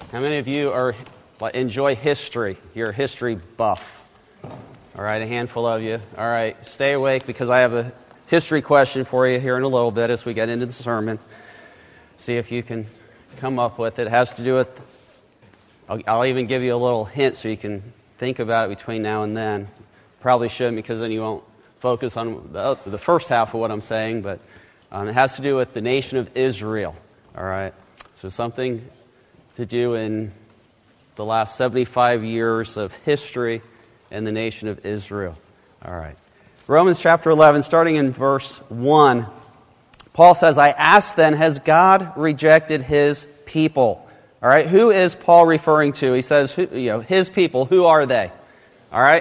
How many of you enjoy history? You're a history buff. All right, a handful of you. All right, stay awake because I have a history question for you here in a little bit as we get into the sermon. See if you can come up with it. It has to do with, I'll even give you a little hint so you can think about it between now and then. Probably shouldn't because then you won't focus on the first half of what I'm saying, but it has to do with the nation of Israel. All right, so something to do in the last 75 years of history in the nation of Israel. All right. Romans chapter 11, starting in verse 1, Paul says, I ask then, has God rejected his people? All right, who is Paul referring to? He says, his people, who are they? All right?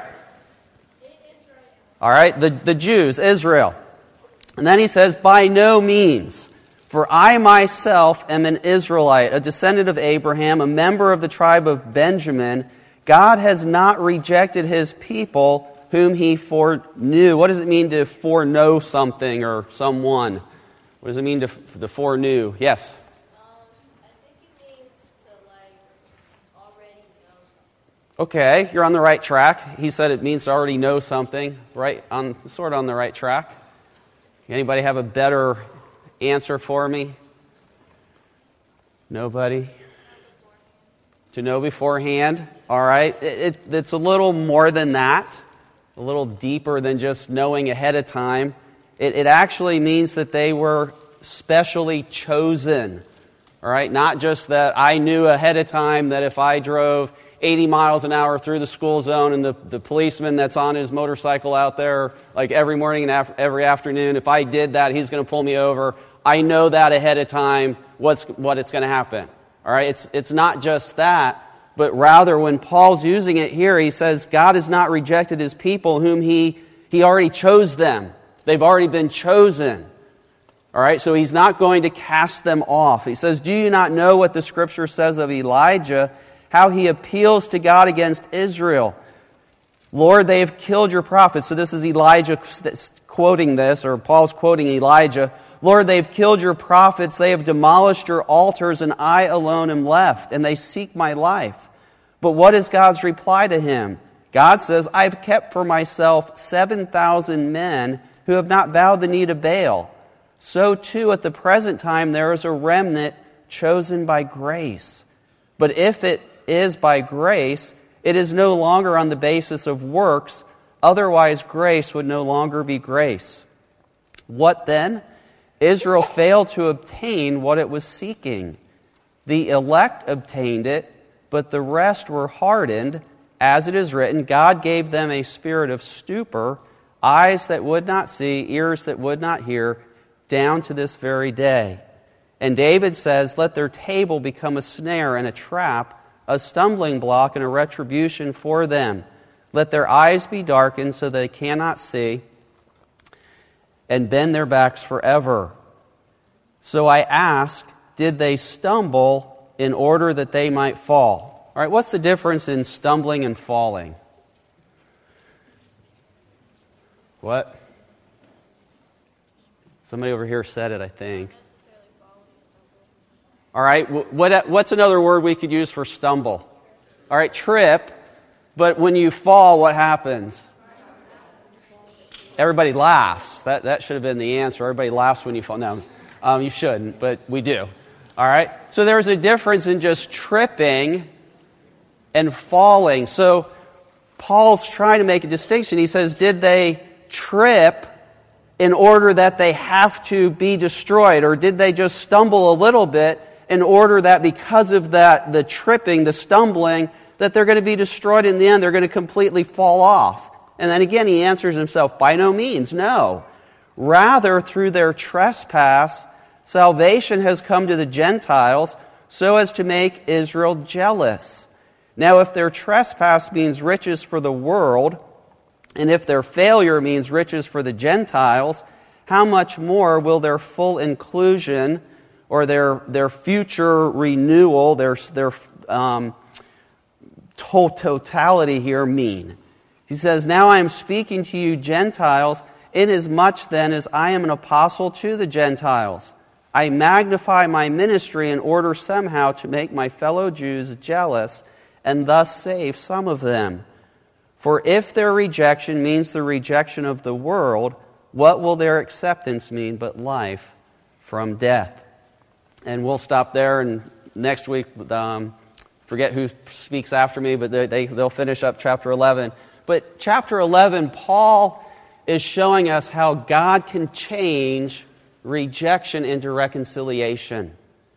All right, the Jews, Israel. And then he says, by no means. For I myself am an Israelite, a descendant of Abraham, a member of the tribe of Benjamin. God has not rejected his people whom he foreknew. What does it mean to foreknow something or someone? What does it mean to foreknew? Yes? I think it means to, already know something. Okay, you're on the right track. He said it means to already know something. Sort of on the right track. Anybody have a better answer for me? Nobody? To know beforehand. All right. It's a little more than that. A little deeper than just knowing ahead of time. It actually means that they were specially chosen. All right. Not just that I knew ahead of time that if I drove 80 miles an hour through the school zone and the policeman that's on his motorcycle out there like every morning and every afternoon, if I did that, he's going to pull me over. I know that ahead of time what it's going to happen. All right, it's not just that, but rather when Paul's using it here, he says God has not rejected his people whom he already chose them. They've already been chosen. All right, so he's not going to cast them off. He says, do you not know what the Scripture says of Elijah, how he appeals to God against Israel? Lord, they have killed your prophets. So this is Elijah quoting this, or Paul's quoting Elijah. Lord, they've killed your prophets, they have demolished your altars, and I alone am left, and they seek my life. But what is God's reply to him? God says, I have kept for myself 7,000 men who have not bowed the knee to Baal. So too at the present time there is a remnant chosen by grace. But if it is by grace, it is no longer on the basis of works, otherwise grace would no longer be grace. What then? Israel failed to obtain what it was seeking. The elect obtained it, but the rest were hardened. As it is written, God gave them a spirit of stupor, eyes that would not see, ears that would not hear, down to this very day. And David says, let their table become a snare and a trap, a stumbling block and a retribution for them. Let their eyes be darkened so they cannot see, and bend their backs forever. So I ask, did they stumble in order that they might fall? All right, what's the difference in stumbling and falling? What? Somebody over here said it, I think. All right, what's another word we could use for stumble? All right, trip. But when you fall, what happens? Everybody laughs. That should have been the answer. Everybody laughs when you fall. No, you shouldn't, but we do. All right? So there's a difference in just tripping and falling. So Paul's trying to make a distinction. He says, did they trip in order that they have to be destroyed? Or did they just stumble a little bit in order that because of that, the tripping, the stumbling, that they're going to be destroyed in the end? They're going to completely fall off. And then again, he answers himself, by no means, no. Rather, through their trespass, salvation has come to the Gentiles so as to make Israel jealous. Now, if their trespass means riches for the world, and if their failure means riches for the Gentiles, how much more will their full inclusion or their future renewal, their totality here mean? He says, now I am speaking to you Gentiles, inasmuch then as I am an apostle to the Gentiles. I magnify my ministry in order somehow to make my fellow Jews jealous and thus save some of them. For if their rejection means the rejection of the world, what will their acceptance mean but life from death? And we'll stop there, and next week, forget who speaks after me, but they'll finish up chapter 11. But chapter 11, Paul is showing us how God can change rejection into reconciliation.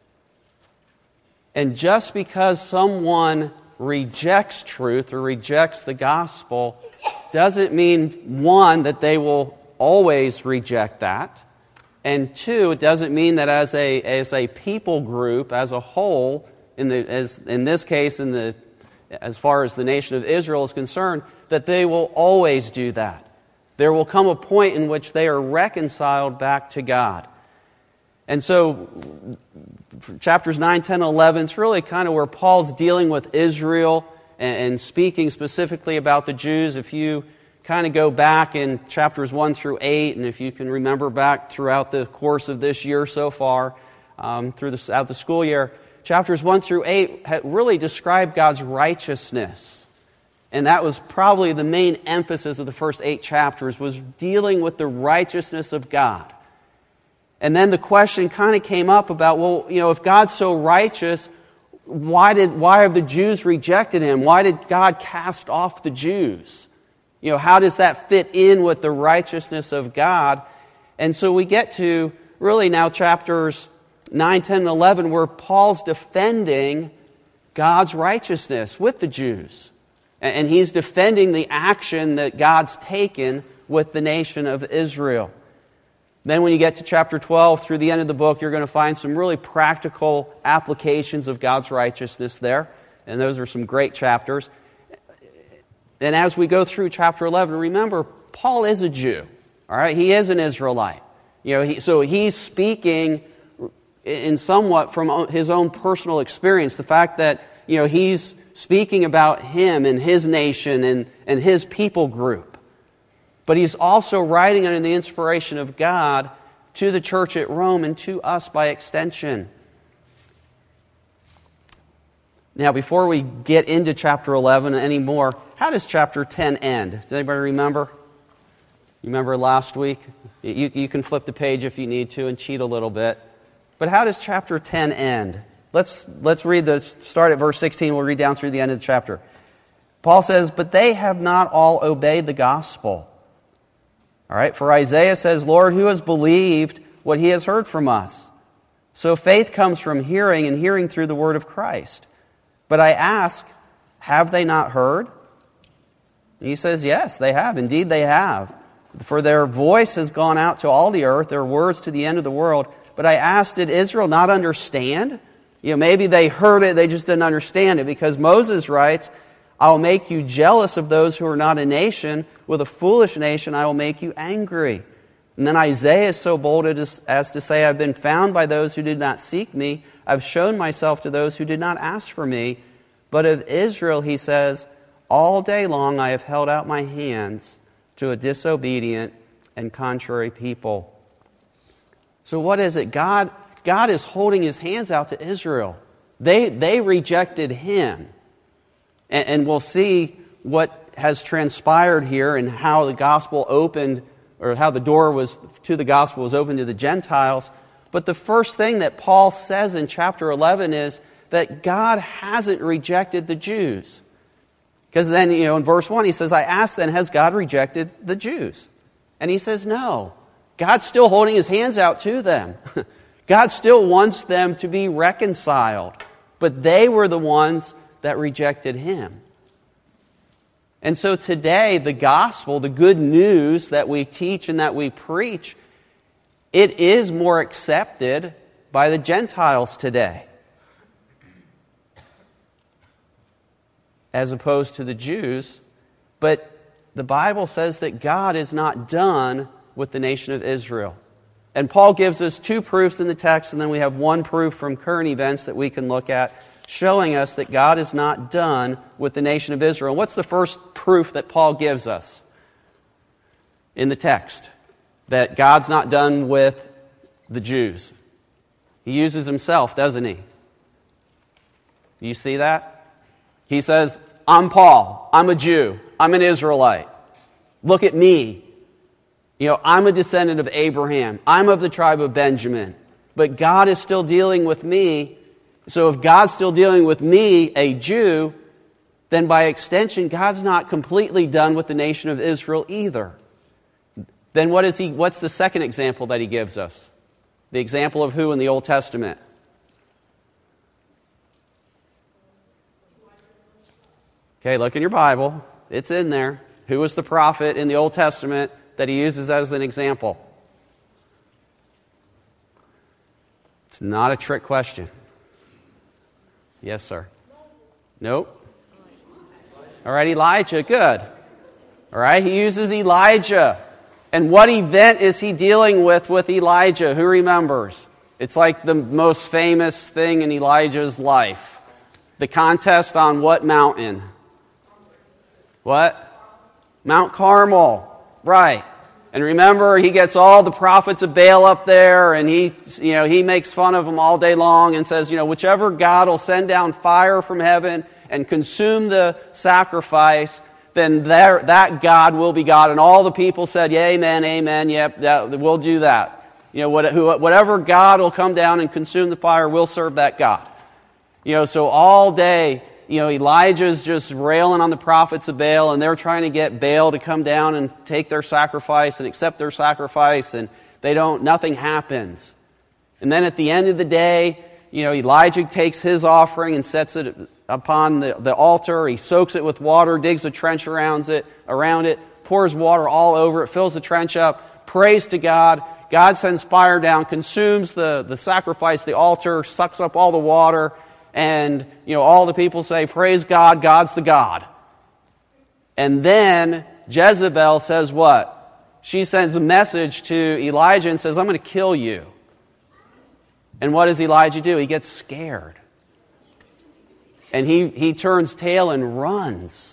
And just because someone rejects truth or rejects the gospel doesn't mean, one, that they will always reject that, and two, it doesn't mean that as a people group, as a whole, in this case, as far as the nation of Israel is concerned, that they will always do that. There will come a point in which they are reconciled back to God. And so, chapters 9, 10, 11, it's really kind of where Paul's dealing with Israel and speaking specifically about the Jews. If you kind of go back in chapters 1 through 8, and if you can remember back throughout the course of this year so far, throughout the school year, chapters 1 through 8 really describe God's righteousness. And that was probably the main emphasis of the first 8 chapters, was dealing with the righteousness of God. And then the question kind of came up about, well, if God's so righteous, why have the Jews rejected Him? Why did God cast off the Jews? How does that fit in with the righteousness of God? And so we get to really now chapters 9, 10, and 11, where Paul's defending God's righteousness with the Jews. And he's defending the action that God's taken with the nation of Israel. Then when you get to chapter 12, through the end of the book, you're going to find some really practical applications of God's righteousness there. And those are some great chapters. And as we go through chapter 11, remember, Paul is a Jew. All right? He is an Israelite. So he's speaking in somewhat from his own personal experience. The fact that, he's speaking about him and his nation and his people group. But he's also writing under the inspiration of God to the church at Rome and to us by extension. Now, before we get into chapter 11 anymore, how does chapter 10 end? Does anybody remember? You remember last week? You can flip the page if you need to and cheat a little bit. But how does chapter 10 end? Let's read start at verse 16. We'll read down through the end of the chapter. Paul says, "But they have not all obeyed the gospel." All right, for Isaiah says, "Lord, who has believed what he has heard from us?" So faith comes from hearing, and hearing through the word of Christ. But I ask, have they not heard? And he says, yes, they have. Indeed, they have. For their voice has gone out to all the earth, their words to the end of the world. But I asked, did Israel not understand? Maybe they heard it, they just didn't understand it. Because Moses writes, I will make you jealous of those who are not a nation. With a foolish nation I will make you angry. And then Isaiah is so bold as to say, I've been found by those who did not seek me. I've shown myself to those who did not ask for me. But of Israel, he says, all day long I have held out my hands to a disobedient and contrary people. So what is it? God is holding his hands out to Israel. They rejected him. And we'll see what has transpired here and how the gospel opened, or how the door to the gospel was opened to the Gentiles. But the first thing that Paul says in chapter 11 is that God hasn't rejected the Jews. Because then, in verse 1 he says, I asked then, has God rejected the Jews? And he says, no. God's still holding his hands out to them. God still wants them to be reconciled. But they were the ones that rejected him. And so today, the gospel, the good news that we teach and that we preach, it is more accepted by the Gentiles today, as opposed to the Jews. But the Bible says that God is not done with the nation of Israel. And Paul gives us two proofs in the text, and then we have one proof from current events that we can look at, showing us that God is not done with the nation of Israel. What's the first proof that Paul gives us in the text? That God's not done with the Jews. He uses himself, doesn't he? You see that? He says, I'm Paul. I'm a Jew. I'm an Israelite. Look at me. I'm a descendant of Abraham. I'm of the tribe of Benjamin. But God is still dealing with me. So if God's still dealing with me, a Jew, then by extension, God's not completely done with the nation of Israel either. Then what's the second example that he gives us? The example of who in the Old Testament? Okay, look in your Bible. It's in there. Who was the prophet in the Old Testament that he uses as an example? It's not a trick question. Yes, sir. Nope. All right, Elijah, good. All right, he uses Elijah. And what event is he dealing with Elijah? Who remembers? It's like the most famous thing in Elijah's life. The contest on what mountain? What? Mount Carmel. Right. And remember, he gets all the prophets of Baal up there, and he makes fun of them all day long and says, whichever God will send down fire from heaven and consume the sacrifice, then that God will be God. And all the people said, yeah, amen, amen, yep, we'll do that. Whatever God will come down and consume the fire, we'll serve that God. So all day, Elijah's just railing on the prophets of Baal, and they're trying to get Baal to come down and take their sacrifice and accept their sacrifice, and nothing happens. And then at the end of the day, Elijah takes his offering and sets it upon the altar. He soaks it with water, digs a trench around it, pours water all over it, fills the trench up, prays to God. God sends fire down, consumes the sacrifice, the altar, sucks up all the water, and all the people say, praise God, God's the God. And then Jezebel says what? She sends a message to Elijah and says, I'm going to kill you. And what does Elijah do? He gets scared. And he turns tail and runs.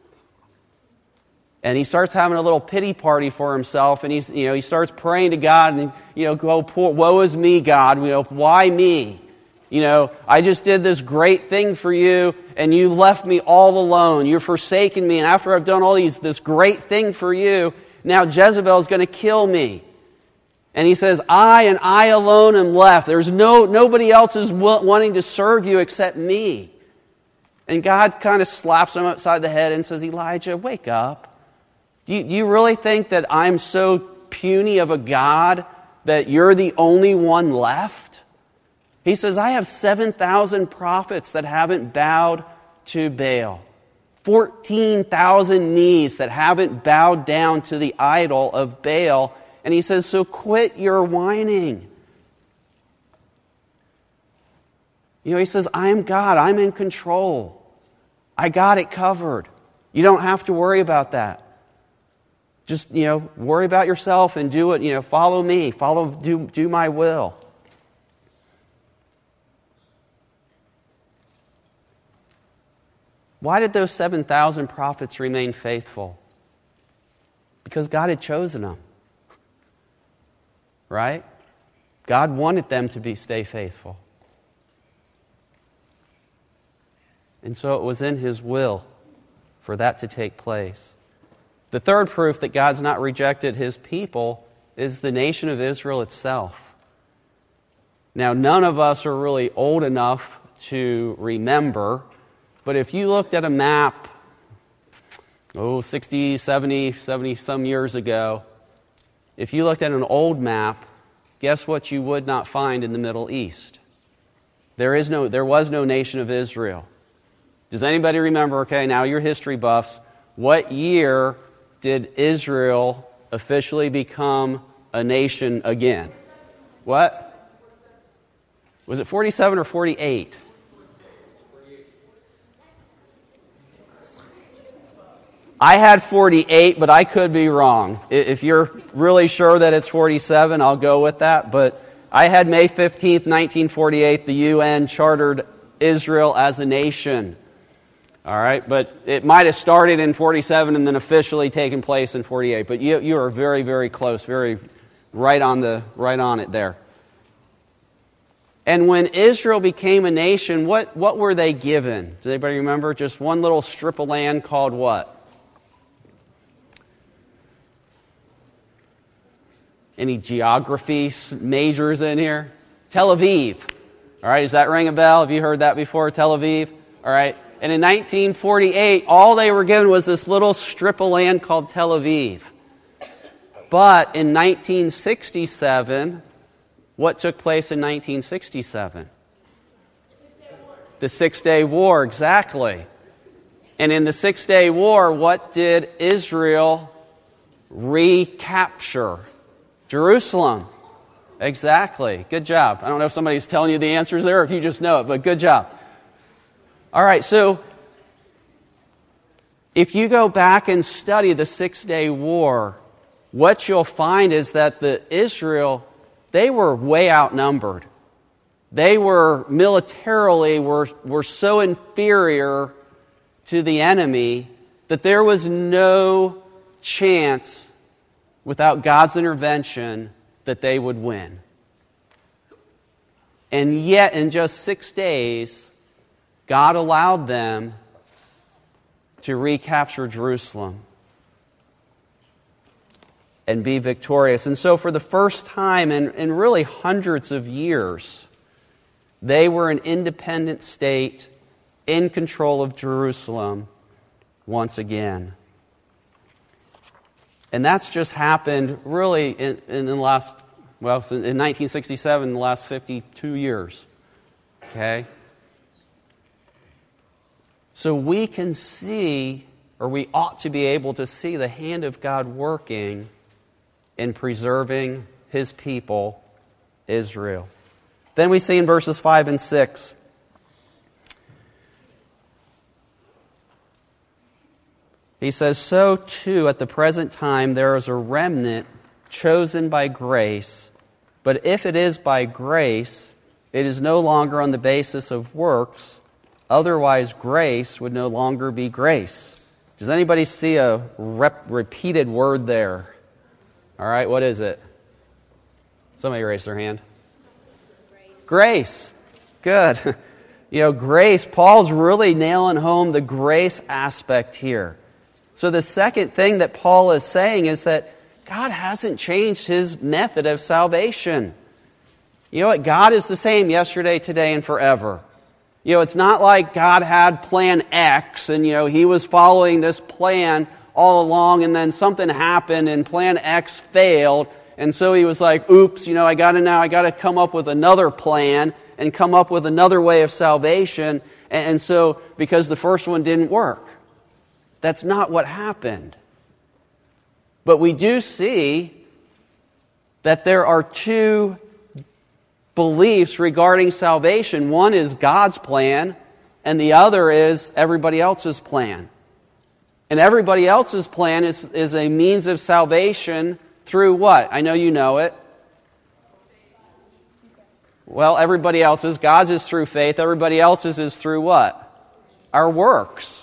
And he starts having a little pity party for himself, and he starts praying to God, and woe is me, God. Why me? I just did this great thing for you, and you left me all alone. You've forsaken me, and after I've done this great thing for you, now Jezebel is going to kill me. And he says, I and I alone am left. There's nobody else is wanting to serve you except me. And God kind of slaps him upside the head and says, Elijah, wake up. Do you really think that I'm so puny of a God that you're the only one left? He says, I have 7,000 prophets that haven't bowed to Baal. 14,000 knees that haven't bowed down to the idol of Baal. And he says, so quit your whining. He says, I am God. I'm in control. I got it covered. You don't have to worry about that. Just, worry about yourself and do it, follow me. Do my will. Why did those 7,000 prophets remain faithful? Because God had chosen them. Right? God wanted them to stay faithful. And so it was in His will for that to take place. The third proof that God's not rejected His people is the nation of Israel itself. Now, none of us are really old enough to remember, but if you looked at a map, 60, 70 some years ago, if you looked at an old map, guess what you would not find in the Middle East? There was no nation of Israel. Does anybody remember, now you're history buffs, what year did Israel officially become a nation again? What? Was it 47 or 48? I had 48, but I could be wrong. If you're really sure that it's 47, I'll go with that. But I had May 15th, 1948, the UN chartered Israel as a nation. All right, but it might have started in 47 and then officially taken place in 48. But you are very, very close, very right on it there. And when Israel became a nation, what were they given? Does anybody remember? Just one little strip of land called what? Any geography majors in here? Tel Aviv. All right, does that ring a bell? Have you heard that before, Tel Aviv? All right. And in 1948, all they were given was this little strip of land called Tel Aviv. But in 1967, what took place in 1967? The Six-Day War, exactly. And in the Six-Day War, what did Israel recapture? Jerusalem. Exactly. Good job. I don't know if somebody's telling you the answers there or if you just know it, but good job. All right, so if you go back and study the Six-Day War, what you'll find is that Israel, they were way outnumbered. They were militarily were so inferior to the enemy that there was no chance without God's intervention that they would win. And yet, in just 6 days, God allowed them to recapture Jerusalem and be victorious. And so for the first time in really hundreds of years, they were an independent state in control of Jerusalem once again. And that's just happened really in the last, in 1967, the last 52 years. Okay? So we can see, or we ought to be able to see the hand of God working in preserving His people, Israel. Then we see in verses 5 and 6, he says, "So too at the present time there is a remnant chosen by grace, but if it is by grace, it is no longer on the basis of works, otherwise grace would no longer be grace." Does anybody see a repeated word there? All right, what is it? Somebody raise their hand. Grace. Good. Grace, Paul's really nailing home the grace aspect here. So the second thing that Paul is saying is that God hasn't changed His method of salvation. You know what? God is the same yesterday, today, and forever. It's not like God had plan X and, He was following this plan all along and then something happened and plan X failed. And so He was like, oops, I got to come up with another plan and come up with another way of salvation. And so, because the first one didn't work. That's not what happened. But we do see that there are two beliefs regarding salvation. One is God's plan, and the other is everybody else's plan. And everybody else's plan is a means of salvation through what? I know you know it. Well, everybody else's. God's is through faith. Everybody else's is through what? Our works.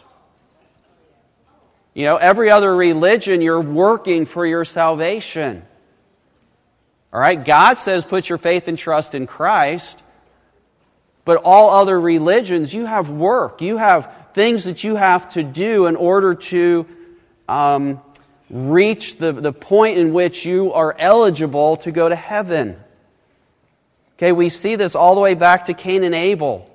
Every other religion, you're working for your salvation. All right? God says put your faith and trust in Christ. But all other religions, you have work. You have things that you have to do in order to reach the point in which you are eligible to go to heaven. Okay, we see this all the way back to Cain and Abel.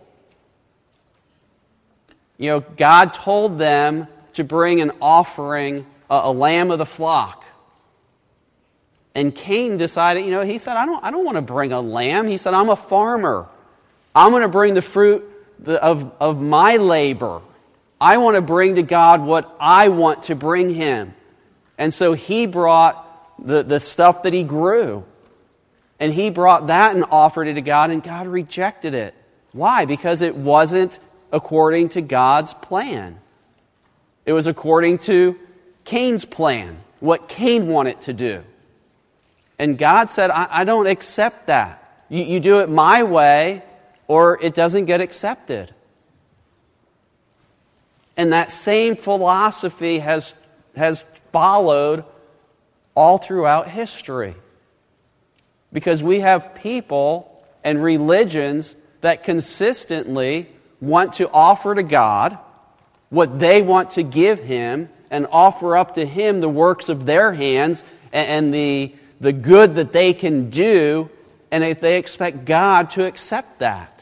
God told them to bring an offering, a lamb of the flock. And Cain decided, he said, I don't want to bring a lamb. He said, I'm a farmer. I'm going to bring the fruit of my labor. I want to bring to God what I want to bring Him. And so he brought the stuff that he grew. And he brought that and offered it to God, and God rejected it. Why? Because it wasn't according to God's plan. It was according to Cain's plan, what Cain wanted to do. And God said, I don't accept that. You do it my way, or it doesn't get accepted. And that same philosophy has followed all throughout history. Because we have people and religions that consistently want to offer to God what they want to give Him and offer up to Him the works of their hands and the good that they can do, and they expect God to accept that.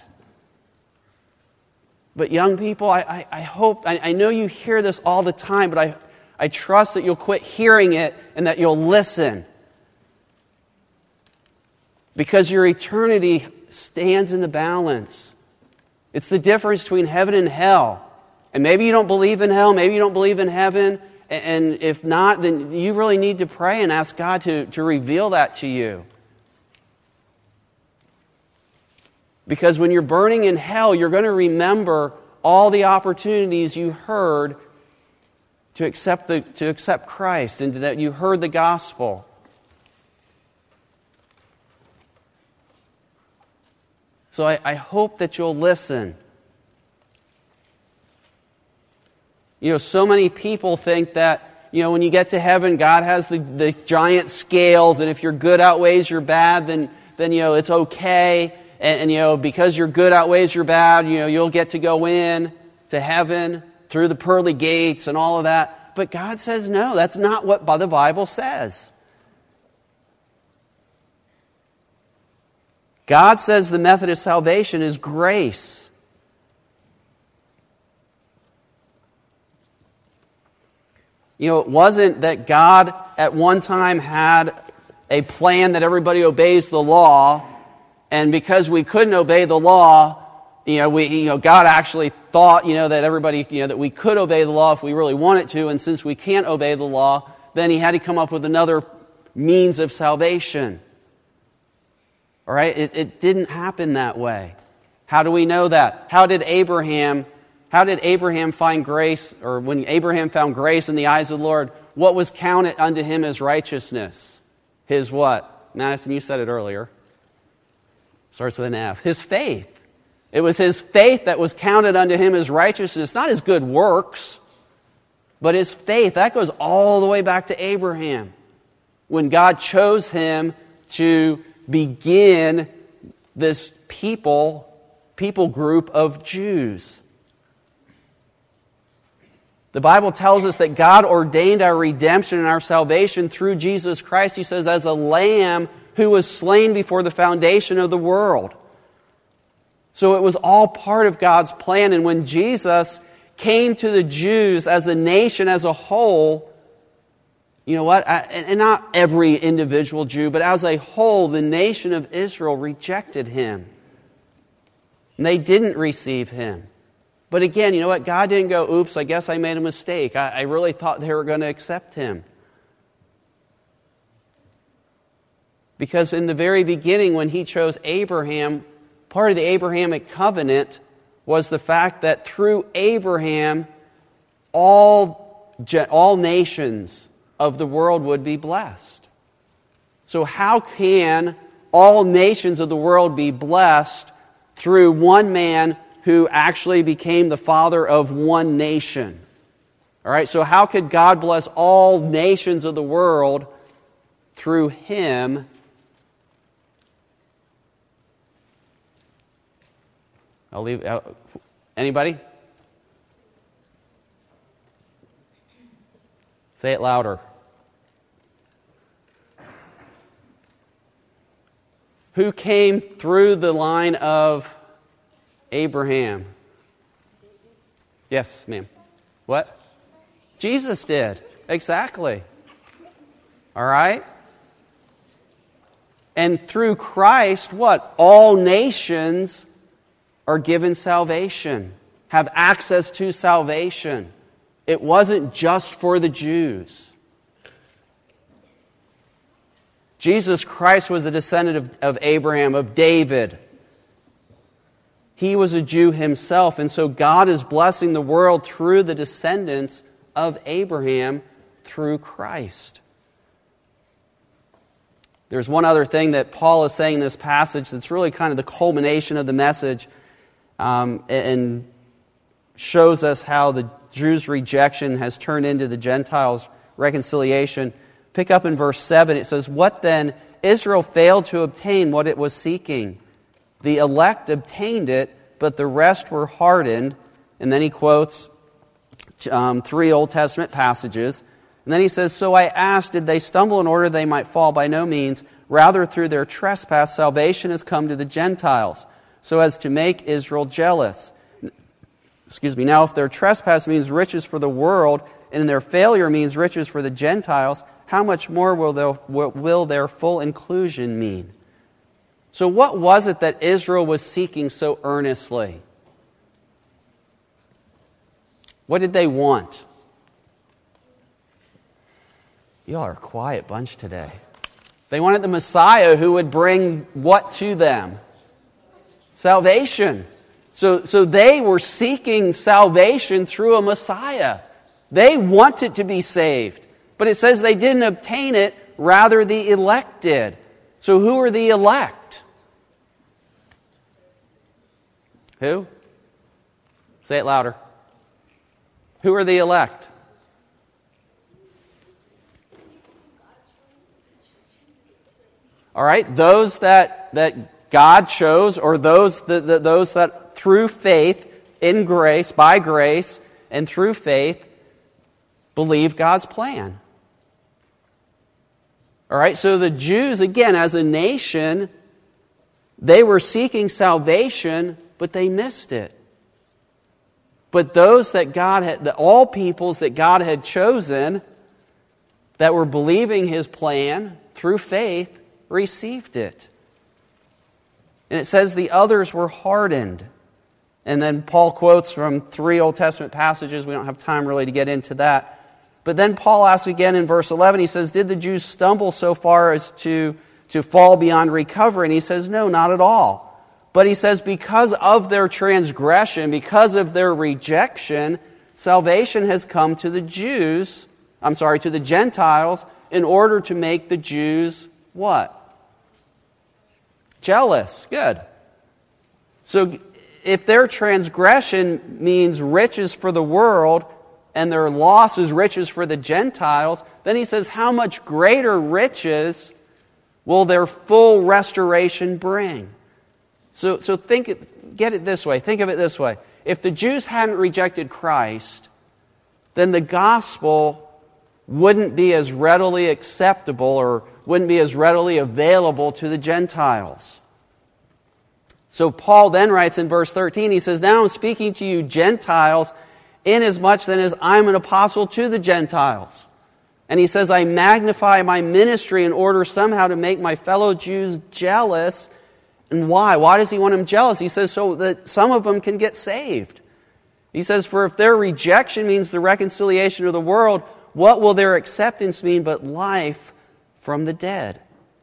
But young people, I hope, I know you hear this all the time, but I trust that you'll quit hearing it and that you'll listen. Because your eternity stands in the balance. It's the difference between heaven and hell. And maybe you don't believe in hell, maybe you don't believe in heaven, and if not, then you really need to pray and ask God to reveal that to you. Because when you're burning in hell, you're going to remember all the opportunities you heard to accept Christ and that you heard the gospel. So I hope that you'll listen. You know, so many people think that, you know, when you get to heaven, God has the giant scales, and if your good outweighs your bad, then you know, it's okay. And you know, because your good outweighs your bad, you know, you'll get to go in to heaven through the pearly gates and all of that. But God says, no, that's not what the Bible says. God says the method of salvation is grace. You know, it wasn't that God at one time had a plan that everybody obeys the law, and because we couldn't obey the law, God actually thought, that everybody, that we could obey the law if we really wanted to, and since we can't obey the law, then He had to come up with another means of salvation. All right? It didn't happen that way. How do we know that? How did Abraham find grace, or when Abraham found grace in the eyes of the Lord, what was counted unto him as righteousness? His what? Madison, you said it earlier. Starts with an F. His faith. It was his faith that was counted unto him as righteousness, not his good works, but his faith. That goes all the way back to Abraham, when God chose him to begin this people group of Jews. The Bible tells us that God ordained our redemption and our salvation through Jesus Christ. He says, as a lamb who was slain before the foundation of the world. So it was all part of God's plan. And when Jesus came to the Jews as a nation as a whole, you know what? And not every individual Jew, but as a whole, the nation of Israel rejected Him. And they didn't receive Him. But again, you know what? God didn't go, oops, I guess I made a mistake. I really thought they were going to accept Him. Because in the very beginning, when He chose Abraham, part of the Abrahamic covenant was the fact that through Abraham, all nations of the world would be blessed. So how can all nations of the world be blessed through one man who actually became the father of one nation? All right, so how could God bless all nations of the world through Him? I'll leave. Anybody? Say it louder. Who came through the line of Abraham? Yes, ma'am. What? Jesus did. Exactly. All right? And through Christ, what? All nations are given salvation, have access to salvation. It wasn't just for the Jews. Jesus Christ was the descendant of Abraham, of David. He was a Jew himself, and so God is blessing the world through the descendants of Abraham through Christ. There's one other thing that Paul is saying in this passage that's really kind of the culmination of the message, and shows us how the Jews' rejection has turned into the Gentiles' reconciliation. Pick up in verse 7, it says, "What then? Israel failed to obtain what it was seeking. The elect obtained it, but the rest were hardened. And then he quotes 3 Old Testament passages. And then he says, so I asked, did they stumble in order they might fall? By no means. Rather, through their trespass, salvation has come to the Gentiles, so as to make Israel jealous. Now, if their trespass means riches for the world, and their failure means riches for the Gentiles, how much more will their full inclusion mean? So what was it that Israel was seeking so earnestly? What did they want? Y'all are a quiet bunch today. They wanted the Messiah who would bring what to them? Salvation. So they were seeking salvation through a Messiah. They wanted to be saved. But it says they didn't obtain it, rather the elect did. So who are the elect? Who? Say it louder. Who are the elect? All right, those that God chose, or those that through faith, in grace, by grace, and through faith, believe God's plan. All right, so the Jews, again, as a nation, they were seeking salvation, but they missed it. But those that God had, all peoples that God had chosen, that were believing His plan through faith, received it. And it says the others were hardened. And then Paul quotes from 3 Old Testament passages. We don't have time really to get into that. But then Paul asks again in verse 11, he says, did the Jews stumble so far as to fall beyond recovery? And he says, no, not at all. But he says, because of their transgression, because of their rejection, salvation has come to the to the Gentiles, in order to make the Jews what? Jealous. Good. So if their transgression means riches for the world, and their loss is riches for the Gentiles, then he says, how much greater riches will their full restoration bring? So get it this way. Think of it this way. If the Jews hadn't rejected Christ, then the gospel wouldn't be as readily acceptable, or wouldn't be as readily available to the Gentiles. So Paul then writes in verse 13, he says, now I'm speaking to you Gentiles, inasmuch then as I'm an apostle to the Gentiles. And he says, I magnify my ministry in order somehow to make my fellow Jews jealous. And why? Why does he want them jealous? He says, so that some of them can get saved. He says, for if their rejection means the reconciliation of the world, what will their acceptance mean but life from the dead?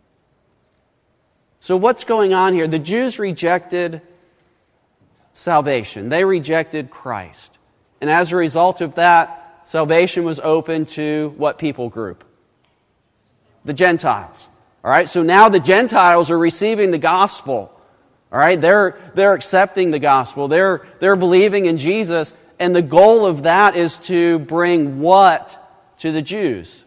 So what's going on here? The Jews rejected salvation. They rejected Christ. And as a result of that, salvation was open to what people group? The Gentiles. All right, so now the Gentiles are receiving the gospel. All right, they're accepting the gospel. They're believing in Jesus, and the goal of that is to bring what to the Jews?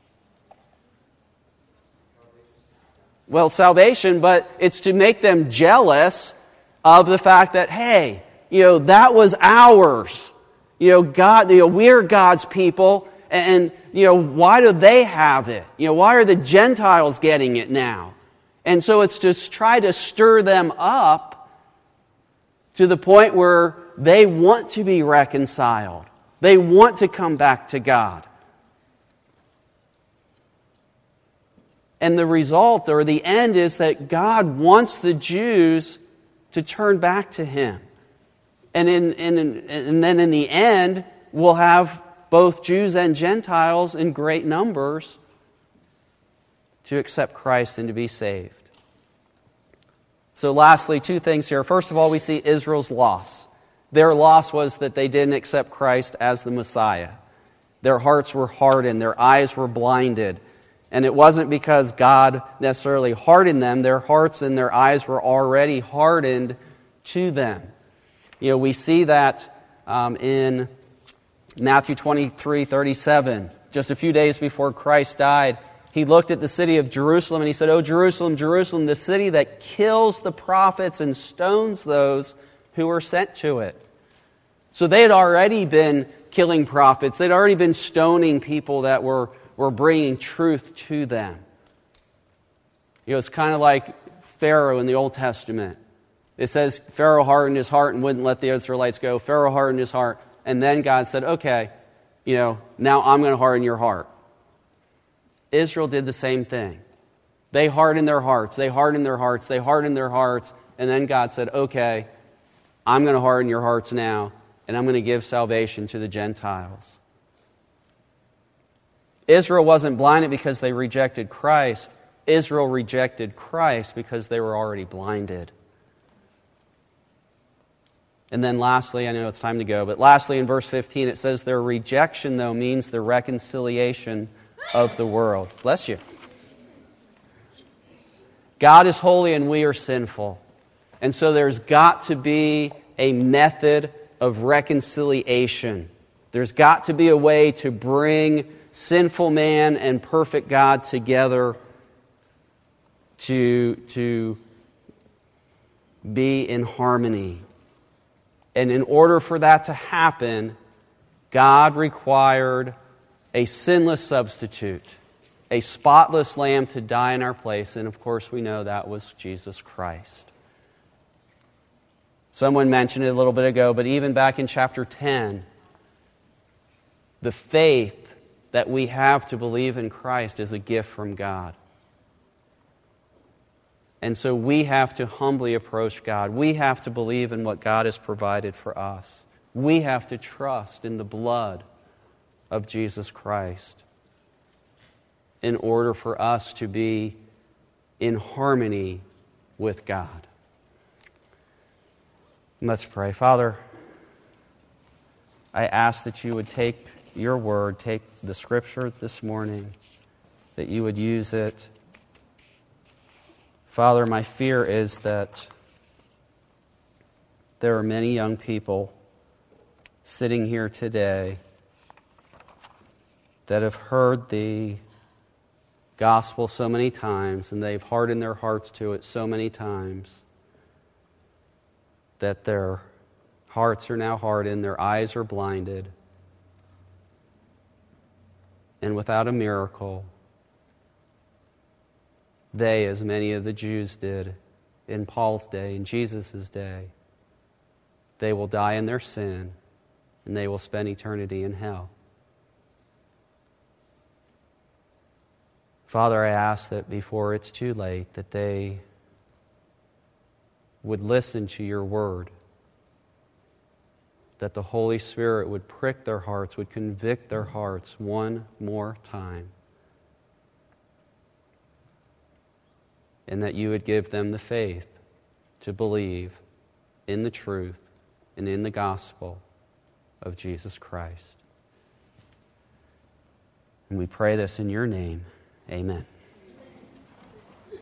Well, salvation, but it's to make them jealous of the fact that, hey, that was ours. God, we're God's people, and why do they have it? Why are the Gentiles getting it now? And so it's to try to stir them up to the point where they want to be reconciled. They want to come back to God. And the result, or the end, is that God wants the Jews to turn back to Him. And then in the end, we'll have both Jews and Gentiles in great numbers to accept Christ and to be saved. So lastly, 2 things here. First of all, we see Israel's loss. Their loss was that they didn't accept Christ as the Messiah. Their hearts were hardened. Their eyes were blinded. And it wasn't because God necessarily hardened them. Their hearts and their eyes were already hardened to them. We see that in Matthew 23:37. Just a few days before Christ died, he looked at the city of Jerusalem and he said, "Oh, Jerusalem, Jerusalem, the city that kills the prophets and stones those who are sent to it." So they had already been killing prophets. They'd already been stoning people that were bringing truth to them. It's kind of like Pharaoh in the Old Testament. It says Pharaoh hardened his heart and wouldn't let the Israelites go. Pharaoh hardened his heart. And then God said, "Okay, now I'm going to harden your heart." Israel did the same thing. They hardened their hearts. They hardened their hearts. They hardened their hearts. And then God said, "Okay, I'm going to harden your hearts now, and I'm going to give salvation to the Gentiles." Israel wasn't blinded because they rejected Christ. Israel rejected Christ because they were already blinded. And then lastly, I know it's time to go, but lastly in verse 15 it says their rejection, though, means the reconciliation of the world. Bless you. God is holy and we are sinful. And so there's got to be a method of reconciliation. There's got to be a way to bring sinful man and perfect God together to be in harmony. And in order for that to happen, God required a sinless substitute, a spotless lamb to die in our place. And of course we know that was Jesus Christ. Someone mentioned it a little bit ago, but even back in chapter 10, the faith that we have to believe in Christ is a gift from God. And so we have to humbly approach God. We have to believe in what God has provided for us. We have to trust in the blood of Jesus Christ in order for us to be in harmony with God. Let's pray. Father, I ask that you would take your word, take the scripture this morning, that you would use it. Father, my fear is that there are many young people sitting here today that have heard the gospel so many times and they've hardened their hearts to it so many times that their hearts are now hardened, their eyes are blinded, and without a miracle, they, as many of the Jews did in Paul's day, in Jesus' day, they will die in their sin and they will spend eternity in hell. Father, I ask that before it's too late, that they would listen to your word, that the Holy Spirit would prick their hearts, would convict their hearts one more time, and that you would give them the faith to believe in the truth and in the gospel of Jesus Christ. And we pray this in your name. Amen.